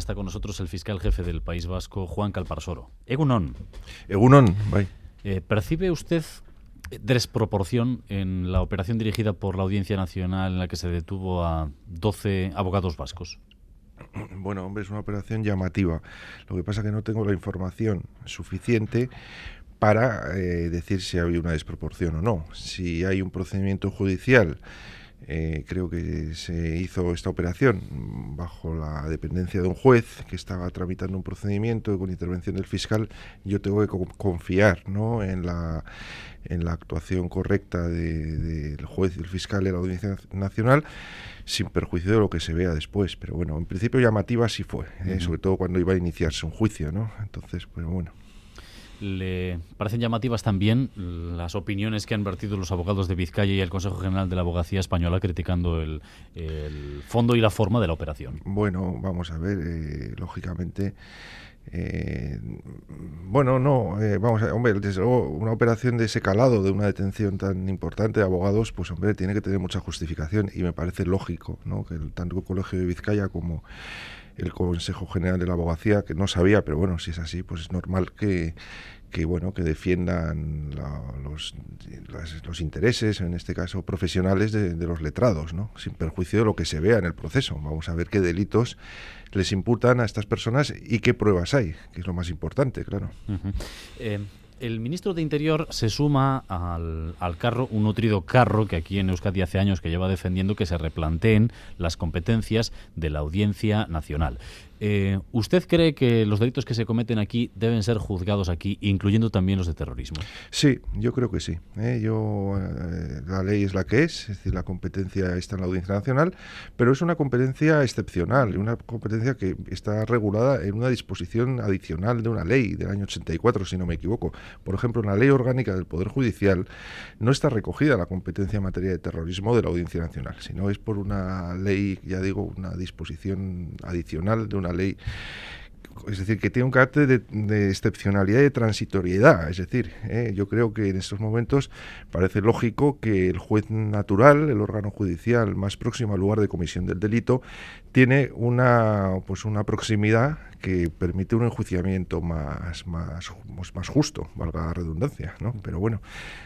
está con nosotros el fiscal jefe del País Vasco, Juan Calparsoro. Egunon. Egunon, bai. ¿Percibe usted desproporción en la operación dirigida por la Audiencia Nacional en la que se detuvo a 12 abogados vascos? Bueno, hombre, es una operación llamativa. Lo que pasa es que no tengo la información suficiente para decir si había una desproporción o no. Si hay un procedimiento judicial, creo que se hizo esta operación bajo la dependencia de un juez que estaba tramitando un procedimiento con intervención del fiscal. Yo tengo que confiar, ¿no?, en la actuación correcta del juez y el fiscal de la Audiencia Nacional, sin perjuicio de lo que se vea después. Pero bueno, en principio llamativa sí fue, sobre todo cuando iba a iniciarse un juicio, ¿no? Entonces, pues bueno. ¿Le parecen llamativas también las opiniones que han vertido los abogados de Vizcaya y el Consejo General de la Abogacía Española criticando el fondo y la forma de la operación? Bueno, vamos a ver, lógicamente... vamos a ver, hombre, desde luego, una operación de ese calado, de una detención tan importante de abogados, pues hombre, tiene que tener mucha justificación, y me parece lógico, ¿no?, que tanto el Colegio de Vizcaya como el Consejo General de la Abogacía, que no sabía, pero bueno, si es así, pues es normal que defiendan los intereses, en este caso profesionales, de los letrados, ¿no?, sin perjuicio de lo que se vea en el proceso. Vamos a ver qué delitos les imputan a estas personas y qué pruebas hay, que es lo más importante, claro. El ministro de Interior se suma al carro, un nutrido carro que aquí en Euskadi hace años que lleva defendiendo que se replanteen las competencias de la Audiencia Nacional. ¿Usted cree que los delitos que se cometen aquí deben ser juzgados aquí, incluyendo también los de terrorismo? Sí, yo creo que sí. La ley es la que es decir, la competencia está en la Audiencia Nacional, pero es una competencia excepcional, una competencia que está regulada en una disposición adicional de una ley del año 84, si no me equivoco. Por ejemplo, en la Ley Orgánica del Poder Judicial no está recogida la competencia en materia de terrorismo de la Audiencia Nacional, sino es por una ley, ya digo, una disposición adicional de una ley, es decir, que tiene un carácter de excepcionalidad y de transitoriedad. Es decir, yo creo que en estos momentos parece lógico que el juez natural, el órgano judicial más próximo al lugar de comisión del delito, tiene una proximidad que permite un enjuiciamiento más justo, valga la redundancia, ¿no? Pero bueno,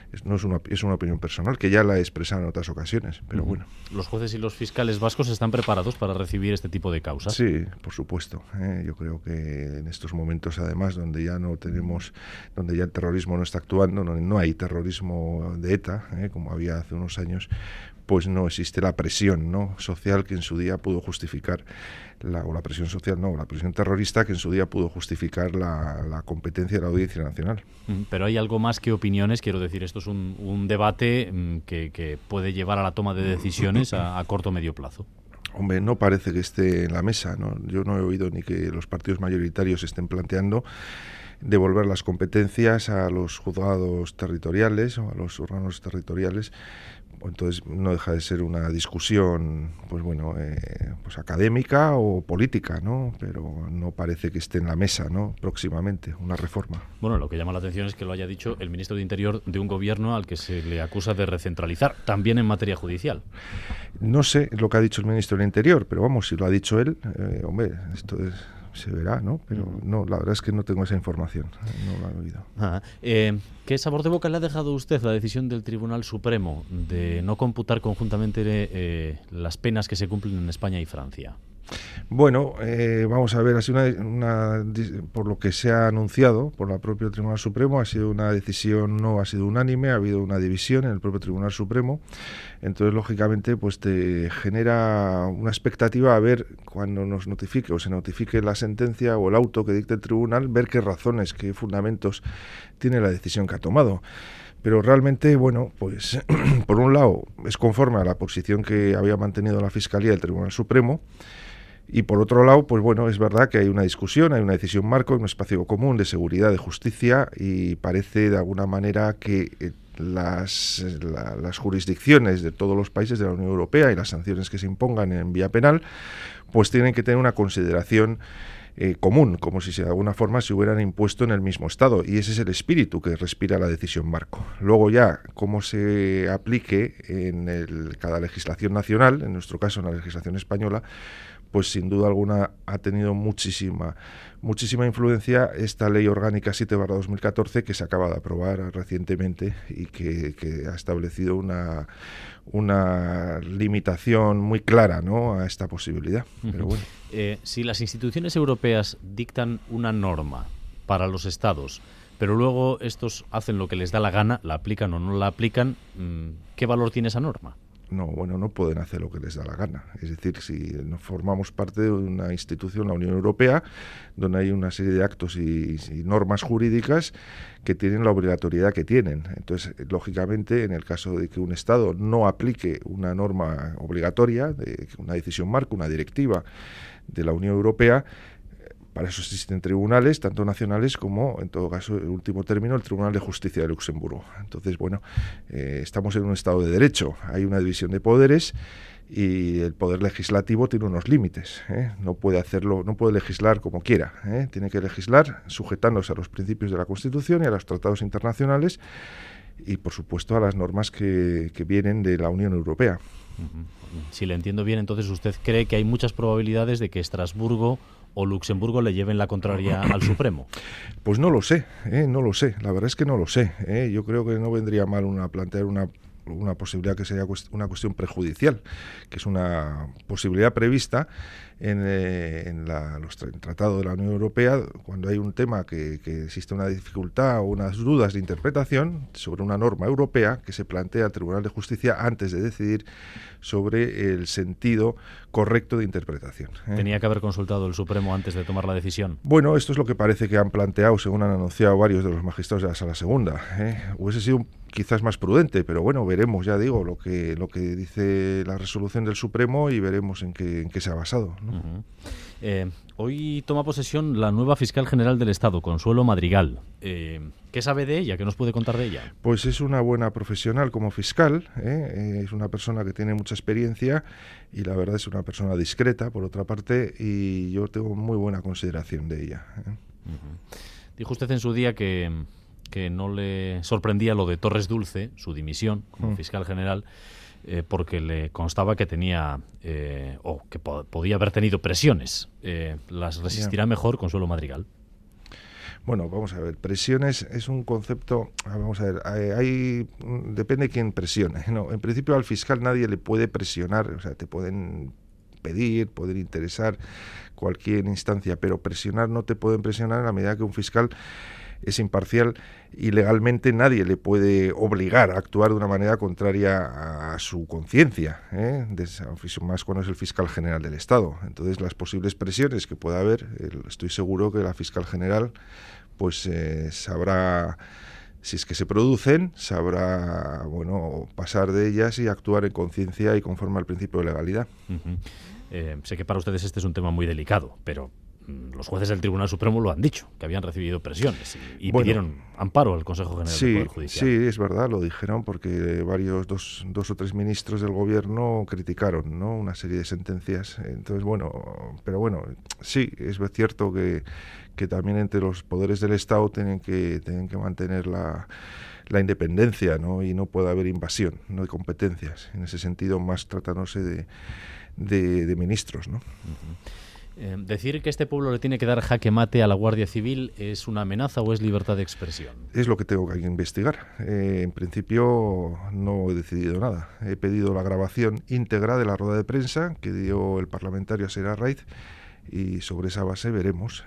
es una opinión personal que ya la he expresado en otras ocasiones, pero bueno. ¿Los jueces y los fiscales vascos están preparados para recibir este tipo de causas? Sí, por supuesto. Yo creo que en estos momentos, además, donde ya el terrorismo no está actuando, no hay terrorismo de ETA, como había hace unos años, pues no existe la presión, ¿no?, social que en su día pudo justificar, la presión terrorista que en su día pudo justificar la competencia de la Audiencia Nacional. Pero hay algo más que opiniones, quiero decir, esto es un debate que puede llevar a la toma de decisiones a corto o medio plazo. Hombre, no parece que esté en la mesa, ¿no? Yo no he oído ni que los partidos mayoritarios estén planteando devolver las competencias a los juzgados territoriales o a los órganos territoriales. Entonces no deja de ser una discusión, pues académica o política, ¿no? Pero no parece que esté en la mesa, ¿no?, próximamente, una reforma. Bueno, lo que llama la atención es que lo haya dicho el ministro de Interior de un gobierno al que se le acusa de recentralizar, también en materia judicial. No sé lo que ha dicho el ministro del Interior, pero vamos, si lo ha dicho él, hombre, esto se verá, ¿no? Pero no, la verdad es que no tengo esa información, no la he oído. ¿Qué sabor de boca le ha dejado a usted la decisión del Tribunal Supremo de no computar conjuntamente las penas que se cumplen en España y Francia? Bueno, vamos a ver, ha sido por lo que se ha anunciado por el propio Tribunal Supremo, ha sido una decisión, no ha sido unánime, ha habido una división en el propio Tribunal Supremo. Entonces, lógicamente, pues te genera una expectativa a ver cuando nos notifique o se notifique la sentencia o el auto que dicte el tribunal, ver qué razones, qué fundamentos tiene la decisión que ha tomado. Pero realmente, bueno, pues por un lado es conforme a la posición que había mantenido la Fiscalía del Tribunal Supremo, y por otro lado, pues bueno, es verdad que hay una discusión, hay una decisión marco, un espacio común de seguridad, de justicia, y parece de alguna manera que las jurisdicciones de todos los países de la Unión Europea y las sanciones que se impongan en vía penal, pues tienen que tener una consideración común, como si de alguna forma se hubieran impuesto en el mismo Estado, y ese es el espíritu que respira la decisión marco. Luego ya, cómo se aplique en cada legislación nacional, en nuestro caso en la legislación española, pues sin duda alguna ha tenido muchísima influencia esta Ley Orgánica 7/2014 que se acaba de aprobar recientemente y que ha establecido una limitación muy clara, ¿no?, a esta posibilidad. Pero bueno. Si las instituciones europeas dictan una norma para los estados, pero luego estos hacen lo que les da la gana, la aplican o no la aplican, ¿qué valor tiene esa norma? No, bueno, no pueden hacer lo que les da la gana. Es decir, si nos formamos parte de una institución, la Unión Europea, donde hay una serie de actos y normas jurídicas que tienen la obligatoriedad que tienen. Entonces, lógicamente, en el caso de que un Estado no aplique una norma obligatoria, de una decisión marco, una directiva de la Unión Europea, para eso existen tribunales, tanto nacionales como, en todo caso, en último término, el Tribunal de Justicia de Luxemburgo. Entonces, bueno, estamos en un Estado de Derecho, hay una división de poderes y el poder legislativo tiene unos límites. No puede hacerlo, no puede legislar como quiera. Tiene que legislar sujetándose a los principios de la Constitución y a los tratados internacionales y, por supuesto, a las normas que vienen de la Unión Europea. Si le entiendo bien, entonces usted cree que hay muchas probabilidades de que Estrasburgo o Luxemburgo le lleven la contraria al Supremo. Pues no lo sé, no lo sé. La verdad es que no lo sé. Yo creo que no vendría mal plantear una posibilidad que sería una cuestión prejudicial, que es una posibilidad prevista en el Tratado de la Unión Europea, cuando hay un tema que existe una dificultad o unas dudas de interpretación sobre una norma europea, que se plantea al Tribunal de Justicia antes de decidir sobre el sentido correcto de interpretación. ¿Tenía que haber consultado el Supremo antes de tomar la decisión? Bueno, esto es lo que parece que han planteado, según han anunciado varios de los magistrados de la Sala Segunda. Hubiese sido quizás más prudente, pero bueno, veremos, ya digo, lo que dice la resolución del Supremo y veremos en qué se ha basado, ¿no? Hoy toma posesión la nueva fiscal general del Estado, Consuelo Madrigal. ¿Qué sabe de ella? ¿Qué nos puede contar de ella? Pues es una buena profesional como fiscal, es una persona que tiene mucha experiencia y la verdad es una persona discreta, por otra parte, y yo tengo muy buena consideración de ella. Dijo usted en su día que no le sorprendía lo de Torres Dulce, su dimisión como fiscal general, porque le constaba que tenía o que podía haber tenido presiones. ¿Las resistirá mejor Consuelo Madrigal? Bueno, vamos a ver, presiones es un concepto, vamos a ver, depende de quién presione, ¿no? En principio al fiscal nadie le puede presionar, o sea, te pueden pedir, poder interesar cualquier instancia, pero presionar no te pueden presionar en la medida que un fiscal es imparcial y legalmente nadie le puede obligar a actuar de una manera contraria a su conciencia, más cuando es el fiscal general del Estado. Entonces, las posibles presiones que pueda haber, estoy seguro que la fiscal general pues sabrá, si es que se producen, sabrá pasar de ellas y actuar en conciencia y conforme al principio de legalidad. Sé que para ustedes este es un tema muy delicado, pero los jueces del Tribunal Supremo lo han dicho, que habían recibido presiones y pidieron amparo al Consejo General del Poder Judicial. Sí, es verdad, lo dijeron porque dos o tres ministros del gobierno criticaron, ¿no?, una serie de sentencias. Entonces, sí, es cierto que también entre los poderes del Estado tienen que mantener la independencia, ¿no?, y no puede haber invasión, no de competencias. En ese sentido, más tratándose de ministros, ¿no? ¿Decir que este pueblo le tiene que dar jaque mate a la Guardia Civil es una amenaza o es libertad de expresión? Es lo que tengo que investigar. En principio no he decidido nada. He pedido la grabación íntegra de la rueda de prensa que dio el parlamentario Asier Arraiz y sobre esa base veremos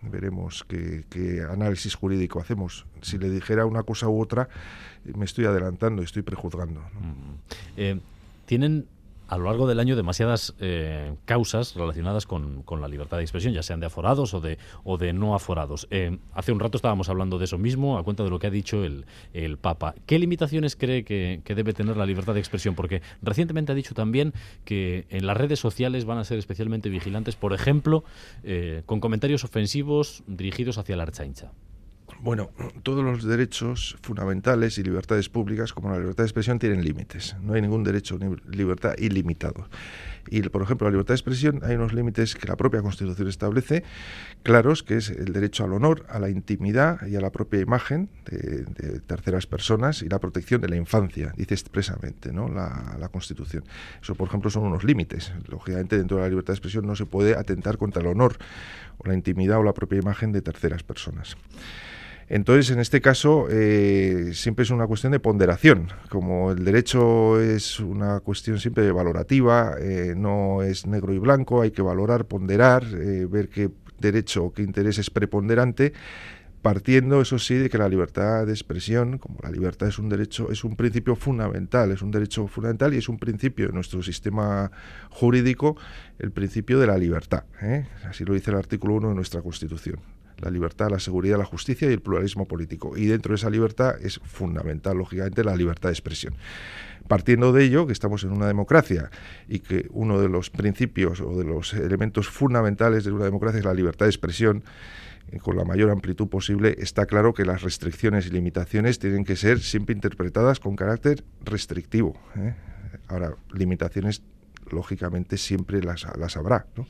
qué análisis jurídico hacemos. Si le dijera una cosa u otra, me estoy adelantando, estoy prejuzgando, ¿no? ¿Tienen a lo largo del año demasiadas causas relacionadas con la libertad de expresión, ya sean de aforados o de no aforados? Hace un rato estábamos hablando de eso mismo, a cuenta de lo que ha dicho el Papa. ¿Qué limitaciones cree que debe tener la libertad de expresión? Porque recientemente ha dicho también que en las redes sociales van a ser especialmente vigilantes, por ejemplo, con comentarios ofensivos dirigidos hacia la Ertzaintza. Bueno, todos los derechos fundamentales y libertades públicas, como la libertad de expresión, tienen límites. No hay ningún derecho ni libertad ilimitado. Y, por ejemplo, la libertad de expresión, hay unos límites que la propia Constitución establece, claros, que es el derecho al honor, a la intimidad y a la propia imagen de terceras personas y la protección de la infancia, dice expresamente, ¿no?, la Constitución. Eso, por ejemplo, son unos límites. Lógicamente, dentro de la libertad de expresión no se puede atentar contra el honor o la intimidad o la propia imagen de terceras personas. Entonces, en este caso, siempre es una cuestión de ponderación. Como el derecho es una cuestión siempre valorativa, no es negro y blanco, hay que valorar, ponderar, ver qué derecho o qué interés es preponderante, partiendo, eso sí, de que la libertad de expresión, como la libertad es un derecho, es un principio fundamental, es un derecho fundamental y es un principio de nuestro sistema jurídico, el principio de la libertad, ¿eh? Así lo dice el artículo 1 de nuestra Constitución. La libertad, la seguridad, la justicia y el pluralismo político. Y dentro de esa libertad es fundamental, lógicamente, la libertad de expresión. Partiendo de ello, que estamos en una democracia y que uno de los principios o de los elementos fundamentales de una democracia es la libertad de expresión, con la mayor amplitud posible, está claro que las restricciones y limitaciones tienen que ser siempre interpretadas con carácter restrictivo, ¿eh? Ahora, limitaciones, lógicamente, siempre las habrá, ¿no?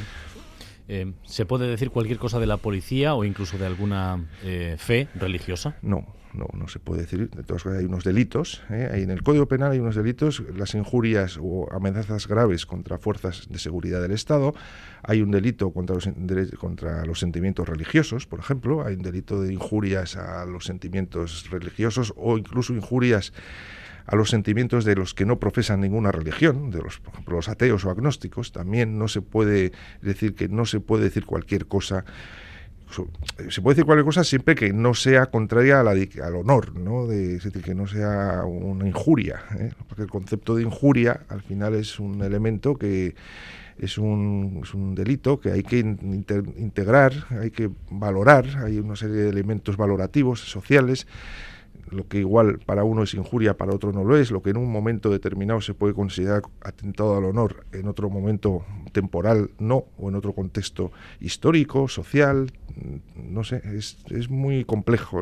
¿Se puede decir cualquier cosa de la policía o incluso de alguna fe religiosa? No se puede decir. De todas maneras, hay unos delitos, en el Código Penal hay unos delitos, las injurias o amenazas graves contra fuerzas de seguridad del Estado, hay un delito contra los sentimientos religiosos, por ejemplo, hay un delito de injurias a los sentimientos religiosos o incluso injurias a los sentimientos de los que no profesan ninguna religión, por ejemplo, los ateos o agnósticos. También no se puede decir que no se puede decir cualquier cosa. Se puede decir cualquier cosa siempre que no sea contraria al honor, ¿no? Es decir, que no sea una injuria, ¿eh? Porque el concepto de injuria al final es un elemento que es un delito que hay que integrar, hay que valorar, hay una serie de elementos valorativos, sociales. Lo que igual para uno es injuria, para otro no lo es, lo que en un momento determinado se puede considerar atentado al honor, en otro momento temporal no, o en otro contexto histórico, social, no sé, es muy complejo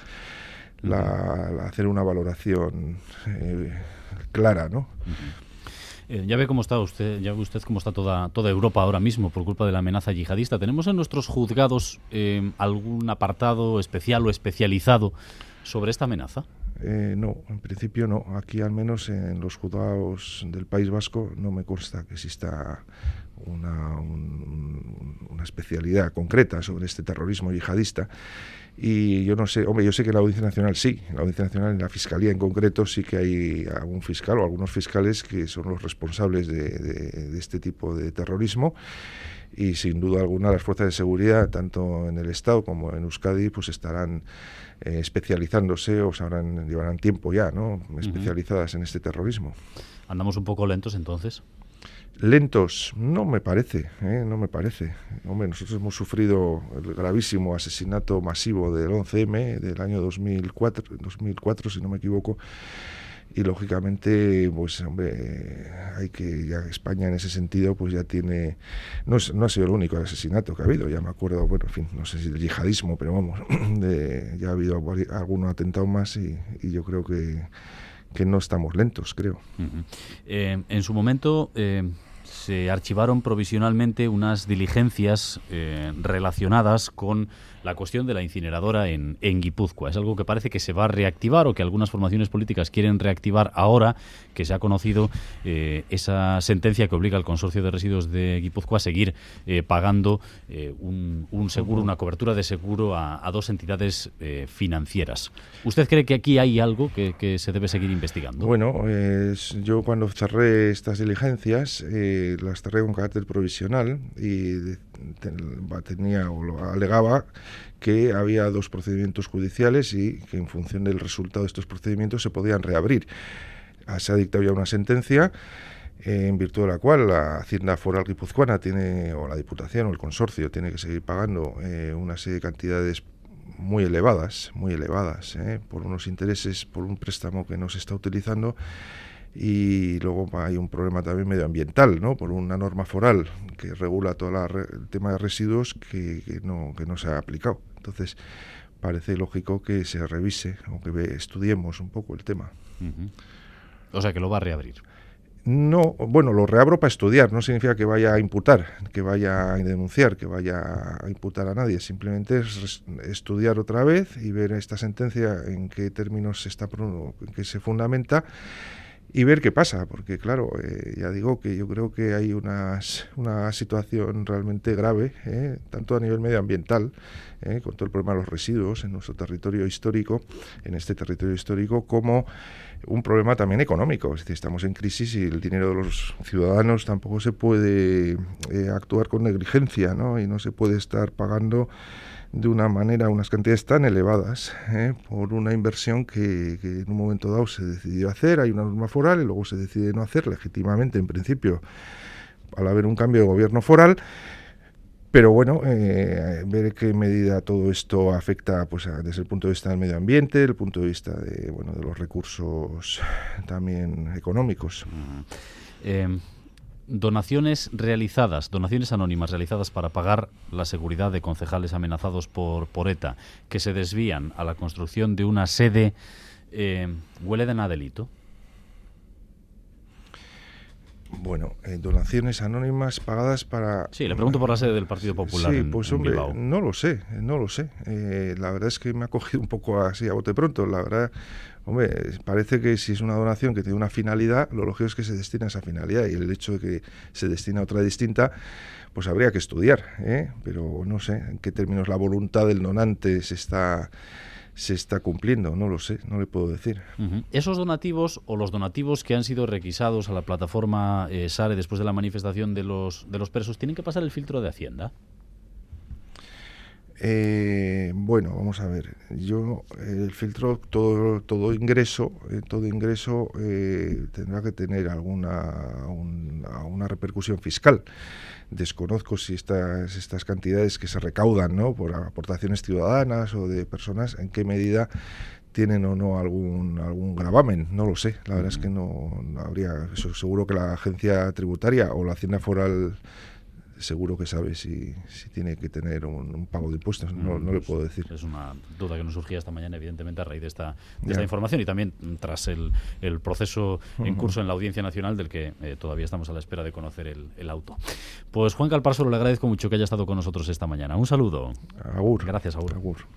hacer una valoración clara, ¿no? Ya ve cómo está usted, ya ve usted cómo está toda Europa ahora mismo por culpa de la amenaza yihadista. ¿Tenemos en nuestros juzgados algún apartado especial o especializado sobre esta amenaza? No, en principio no. Aquí, al menos en los juzgados del País Vasco, no me consta que exista una especialidad concreta sobre este terrorismo yihadista. Y yo no sé, hombre, yo sé que en la Audiencia Nacional sí, en la Audiencia Nacional, en la Fiscalía en concreto, sí que hay algún fiscal o algunos fiscales que son los responsables de este tipo de terrorismo. Y sin duda alguna las fuerzas de seguridad, tanto en el Estado como en Euskadi, pues estarán especializándose o llevarán tiempo ya, ¿no?, especializadas en este terrorismo. ¿Andamos un poco lentos entonces? Lentos, no me parece, no me parece. Hombre, nosotros hemos sufrido el gravísimo asesinato masivo del 11M del año 2004, si no me equivoco. Y lógicamente, pues hombre, ya España en ese sentido pues ya tiene, no ha sido el único asesinato que ha habido, ya me acuerdo, bueno, en fin, no sé si del yihadismo, pero vamos, ya ha habido algún atentado más y yo creo que no estamos lentos, creo. Uh-huh. En su momento se archivaron provisionalmente unas diligencias relacionadas con la cuestión de la incineradora en Guipúzcoa. Es algo que parece que se va a reactivar o que algunas formaciones políticas quieren reactivar ahora que se ha conocido esa sentencia que obliga al Consorcio de Residuos de Guipúzcoa a seguir pagando un seguro, una cobertura de seguro a dos entidades financieras. ¿Usted cree que aquí hay algo que se debe seguir investigando? Bueno, yo cuando cerré estas diligencias las cerré con carácter provisional y alegaba que había dos procedimientos judiciales y que en función del resultado de estos procedimientos se podían reabrir. Se ha dictado ya una sentencia en virtud de la cual la Hacienda Foral guipuzcoana o la Diputación o el Consorcio tiene que seguir pagando una serie de cantidades muy elevadas, por unos intereses, por un préstamo que no se está utilizando. Y luego hay un problema también medioambiental, ¿no?, por una norma foral que regula todo el tema de residuos que no se ha aplicado. Entonces, parece lógico que se revise o que estudiemos un poco el tema. O sea, que lo va a reabrir. No, bueno, lo reabro para estudiar, no significa que vaya a imputar, que vaya a denunciar, que vaya a imputar a nadie, simplemente es estudiar otra vez y ver esta sentencia en qué términos en qué se fundamenta y ver qué pasa, porque claro, ya digo que yo creo que hay una situación realmente grave, tanto a nivel medioambiental, con todo el problema de los residuos en nuestro territorio histórico, en este territorio histórico, como un problema también económico. Es decir, estamos en crisis y el dinero de los ciudadanos tampoco se puede actuar con negligencia, ¿no? Y no se puede estar pagando de una manera unas cantidades tan elevadas por una inversión que en un momento dado se decidió hacer. Hay una norma foral y luego se decide no hacer legítimamente, en principio, al haber un cambio de gobierno foral. Pero bueno, ver qué medida todo esto afecta, pues desde el punto de vista del medio ambiente, el punto de vista de los recursos también económicos. Donaciones anónimas realizadas para pagar la seguridad de concejales amenazados por ETA, que se desvían a la construcción de una sede, ¿huelen a delito? Bueno, donaciones anónimas pagadas para... Sí, le pregunto por la sede del Partido Popular. Sí, pues hombre, Bilbao. no lo sé. La verdad es que me ha cogido un poco así a bote pronto. La verdad, hombre, parece que si es una donación que tiene una finalidad, lo lógico es que se destina a esa finalidad, y el hecho de que se destina a otra distinta, pues habría que estudiar, pero no sé en qué términos la voluntad del donante se está cumpliendo, no lo sé, no le puedo decir. Esos donativos o los donativos que han sido requisados a la plataforma SARE después de la manifestación de los presos, ¿tienen que pasar el filtro de Hacienda? Bueno, vamos a ver. El filtro, todo ingreso tendrá que tener una repercusión fiscal. Desconozco si estas cantidades que se recaudan, ¿no?, por aportaciones ciudadanas o de personas, en qué medida tienen o no algún gravamen. No lo sé. La verdad es que no habría. Seguro que la agencia tributaria o la Hacienda Foral seguro que sabe si tiene que tener un pago de impuestos. No le puedo decir. Es una duda que nos surgía esta mañana, evidentemente, a raíz de esta información, y también tras el proceso en curso en la Audiencia Nacional, del que todavía estamos a la espera de conocer el auto. Pues Juan Calparsoro, le agradezco mucho que haya estado con nosotros esta mañana. Un saludo. Agur. Gracias, Agur. Agur.